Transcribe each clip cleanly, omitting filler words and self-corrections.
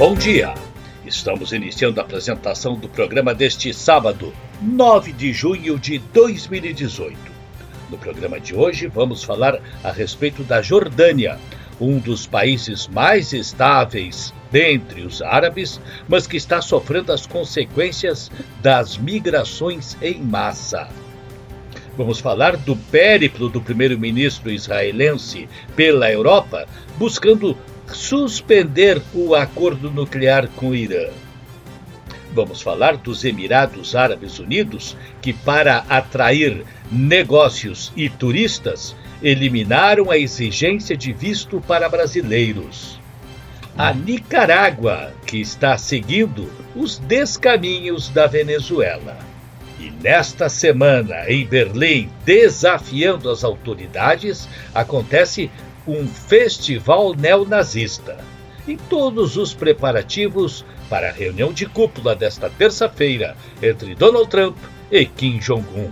Bom dia! Estamos iniciando a apresentação do programa deste sábado, 9 de junho de 2018. No programa de hoje vamos falar a respeito da Jordânia, um dos países mais estáveis dentre os árabes, mas que está sofrendo as consequências das migrações em massa. Vamos falar do périplo do primeiro-ministro israelense pela Europa, buscando suspender o acordo nuclear com o Irã. Vamos falar dos Emirados Árabes Unidos, que para atrair negócios e turistas, eliminaram a exigência de visto para brasileiros. A Nicarágua, que está seguindo os descaminhos da Venezuela. E nesta semana, em Berlim, desafiando as autoridades, acontece um festival neonazista. E todos os preparativos para a reunião de cúpula desta terça-feira entre Donald Trump e Kim Jong-un.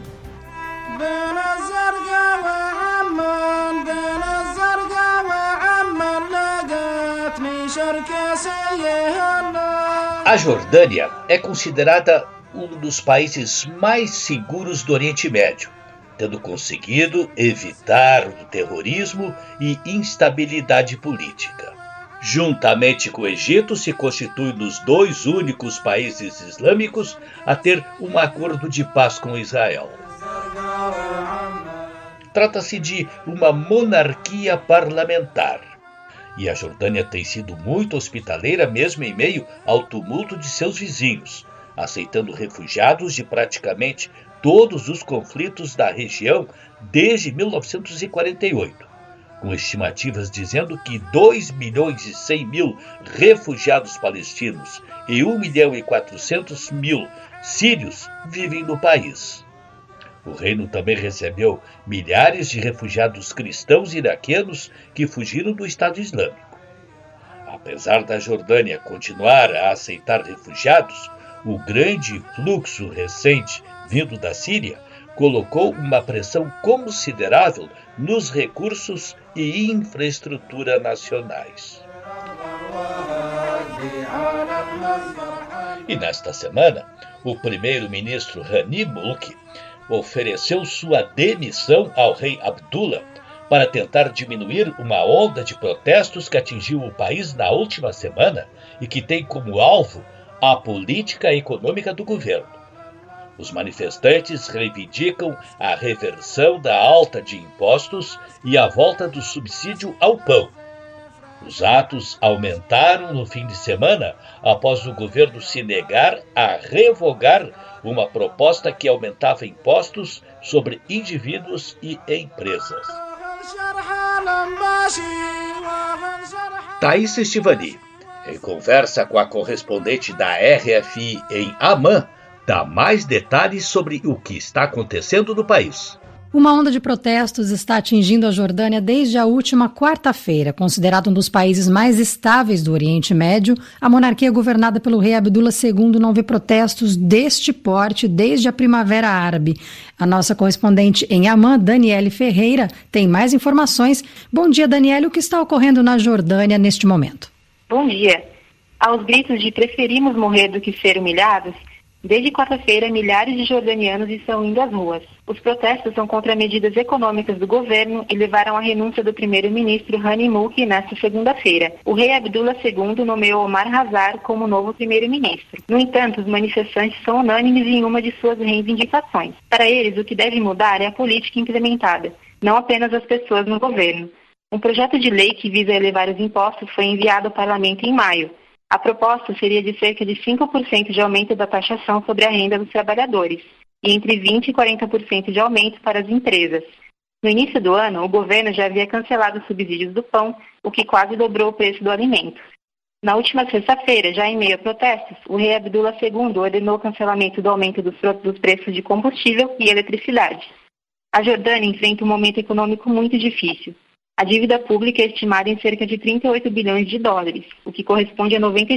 A Jordânia é considerada um dos países mais seguros do Oriente Médio, tendo conseguido evitar o terrorismo e instabilidade política. Juntamente com o Egito, se constitui nos dois únicos países islâmicos a ter um acordo de paz com Israel. Trata-se de uma monarquia parlamentar. E a Jordânia tem sido muito hospitaleira mesmo em meio ao tumulto de seus vizinhos, aceitando refugiados de praticamente todos os conflitos da região desde 1948, com estimativas dizendo que 2.100.000 refugiados palestinos e 1.400.000 sírios vivem no país. O reino também recebeu milhares de refugiados cristãos iraquianos que fugiram do Estado Islâmico. Apesar da Jordânia continuar a aceitar refugiados, o grande fluxo recente vindo da Síria colocou uma pressão considerável nos recursos e infraestrutura nacionais. E nesta semana, o primeiro-ministro Hani Mulk ofereceu sua demissão ao rei Abdullah para tentar diminuir uma onda de protestos que atingiu o país na última semana e que tem como alvo a política econômica do governo. Os manifestantes reivindicam a reversão da alta de impostos e a volta do subsídio ao pão. Os atos aumentaram no fim de semana após o governo se negar a revogar uma proposta que aumentava impostos sobre indivíduos e empresas. Thaís Estivani, em conversa com a correspondente da RFI em Amman, dá mais detalhes sobre o que está acontecendo no país. Uma onda de protestos está atingindo a Jordânia desde a última quarta-feira. Considerado um dos países mais estáveis do Oriente Médio, a monarquia governada pelo rei Abdullah II não vê protestos deste porte desde a Primavera Árabe. A nossa correspondente em Amman, Daniele Ferreira, tem mais informações. Bom dia, Daniele. O que está ocorrendo na Jordânia neste momento? Bom dia. Aos gritos de preferimos morrer do que ser humilhados, desde quarta-feira, milhares de jordanianos estão indo às ruas. Os protestos são contra medidas econômicas do governo e levaram à renúncia do primeiro-ministro Hani Mulk nesta segunda-feira. O rei Abdullah II nomeou Omar Hazar como novo primeiro-ministro. No entanto, os manifestantes são unânimes em uma de suas reivindicações. Para eles, o que deve mudar é a política implementada, não apenas as pessoas no governo. Um projeto de lei que visa elevar os impostos foi enviado ao parlamento em maio. A proposta seria de cerca de 5% de aumento da taxação sobre a renda dos trabalhadores e entre 20% e 40% de aumento para as empresas. No início do ano, o governo já havia cancelado os subsídios do pão, o que quase dobrou o preço do alimento. Na última sexta-feira, já em meio a protestos, o rei Abdullah II ordenou o cancelamento do aumento dos preços de combustível e eletricidade. A Jordânia enfrenta um momento econômico muito difícil. A dívida pública é estimada em cerca de 38 bilhões de dólares, o que corresponde a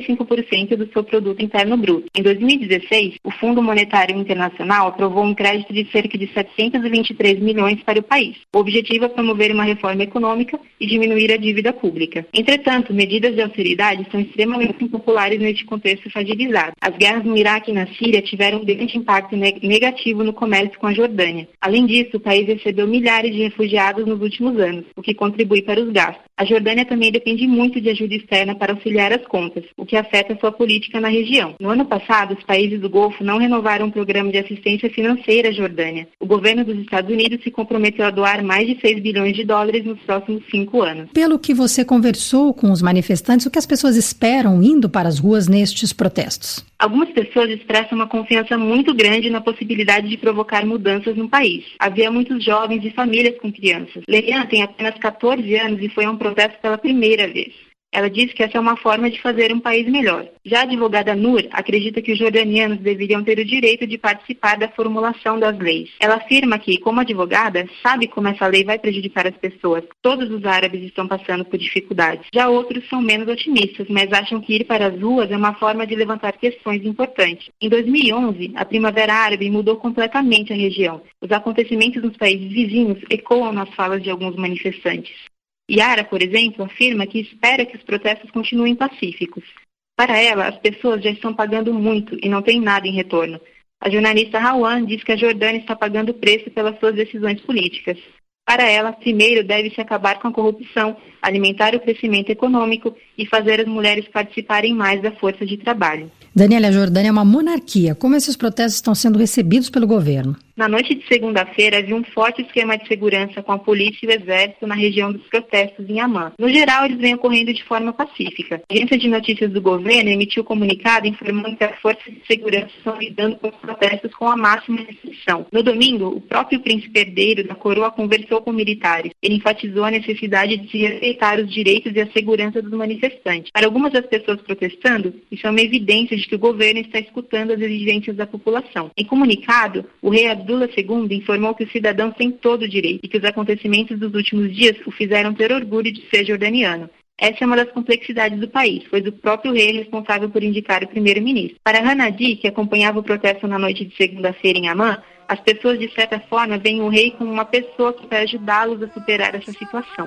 95% do seu produto interno bruto. Em 2016, o Fundo Monetário Internacional aprovou um crédito de cerca de 723 milhões para o país. O objetivo é promover uma reforma econômica e diminuir a dívida pública. Entretanto, medidas de austeridade são extremamente impopulares neste contexto fragilizado. As guerras no Iraque e na Síria tiveram um grande impacto negativo no comércio com a Jordânia. Além disso, o país recebeu milhares de refugiados nos últimos anos, o que contribui para os gastos. A Jordânia também depende muito de ajuda externa para auxiliar as contas, o que afeta sua política na região. No ano passado, os países do Golfo não renovaram um programa de assistência financeira à Jordânia. O governo dos Estados Unidos se comprometeu a doar mais de 6 bilhões de dólares nos próximos 5 anos. Pelo que você conversou com os manifestantes, o que as pessoas esperam indo para as ruas nestes protestos? Algumas pessoas expressam uma confiança muito grande na possibilidade de provocar mudanças no país. Havia muitos jovens e famílias com crianças. Leian tem apenas 14 anos e foi a um protesto pela primeira vez. Ela diz que essa é uma forma de fazer um país melhor. Já a advogada Nur acredita que os jordanianos deveriam ter o direito de participar da formulação das leis. Ela afirma que, como advogada, sabe como essa lei vai prejudicar as pessoas. Todos os árabes estão passando por dificuldades. Já outros são menos otimistas, mas acham que ir para as ruas é uma forma de levantar questões importantes. Em 2011, a Primavera Árabe mudou completamente a região. Os acontecimentos nos países vizinhos ecoam nas falas de alguns manifestantes. Yara, por exemplo, afirma que espera que os protestos continuem pacíficos. Para ela, as pessoas já estão pagando muito e não tem nada em retorno. A jornalista Hawan diz que a Jordânia está pagando preço pelas suas decisões políticas. Para ela, primeiro deve-se acabar com a corrupção, alimentar o crescimento econômico e fazer as mulheres participarem mais da força de trabalho. Daniela, a Jordânia é uma monarquia. Como esses protestos estão sendo recebidos pelo governo? Na noite de segunda-feira, havia um forte esquema de segurança com a polícia e o exército na região dos protestos em Amman. No geral, eles vêm ocorrendo de forma pacífica. A agência de notícias do governo emitiu comunicado informando que as forças de segurança estão lidando com os protestos com a máxima restrição. No domingo, o próprio príncipe herdeiro da coroa conversou com militares. Ele enfatizou a necessidade de se respeitar os direitos e a segurança dos manifestantes. Para algumas das pessoas protestando, isso é uma evidência de que o governo está escutando as exigências da população. Em comunicado, o rei Abdullah II informou que os cidadãos têm todo o direito e que os acontecimentos dos últimos dias o fizeram ter orgulho de ser jordaniano. Essa é uma das complexidades do país, pois o próprio rei é responsável por indicar o primeiro-ministro. Para Hanadi, que acompanhava o protesto na noite de segunda-feira em Amman, as pessoas, de certa forma, veem o rei como uma pessoa que vai ajudá-los a superar essa situação.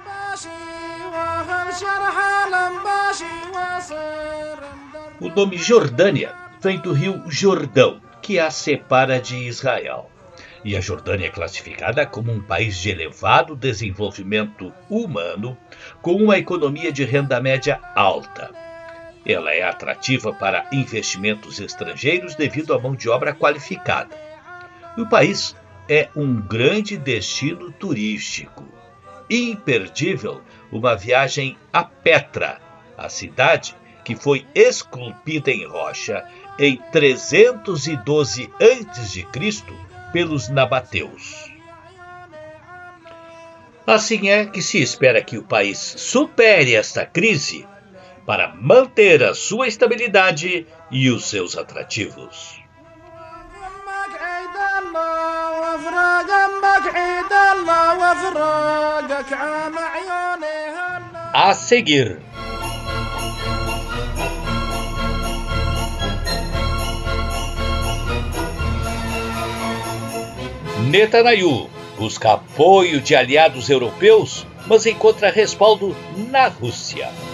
O nome Jordânia vem do rio Jordão, que a separa de Israel. E a Jordânia é classificada como um país de elevado desenvolvimento humano, com uma economia de renda média alta. Ela é atrativa para investimentos estrangeiros devido à mão de obra qualificada. O país é um grande destino turístico. Imperdível uma viagem a Petra, a cidade que foi esculpida em rocha em 312 a.C. pelos nabateus. Assim é que se espera que o país supere esta crise para manter a sua estabilidade e os seus atrativos. A seguir, Netanyahu busca apoio de aliados europeus, mas encontra respaldo na Rússia.